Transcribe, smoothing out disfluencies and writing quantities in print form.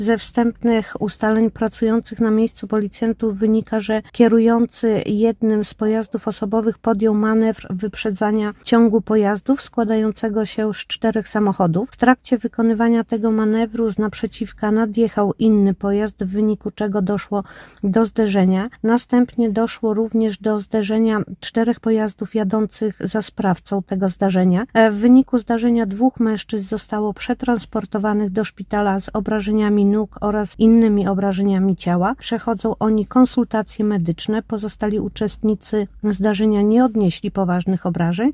Ze wstępnych ustaleń pracujących na miejscu policjantów wynika, że kierujący jednym z pojazdów osobowych podjął manewr wyprzedzania ciągu pojazdów składającego się z 4 samochodów. W trakcie wykonywania tego manewru z naprzeciwka nadjechał inny pojazd, w wyniku czego doszło do zderzenia. Następnie doszło również do zderzenia 4 pojazdów jadących za sprawcą tego zdarzenia. W wyniku zdarzenia 2 mężczyzn zostało przetransportowanych do szpitala z obrażeniami nóg oraz innymi obrażeniami ciała. Przechodzą oni konsultacje medyczne. Pozostali uczestnicy zdarzenia nie odnieśli poważnych obrażeń.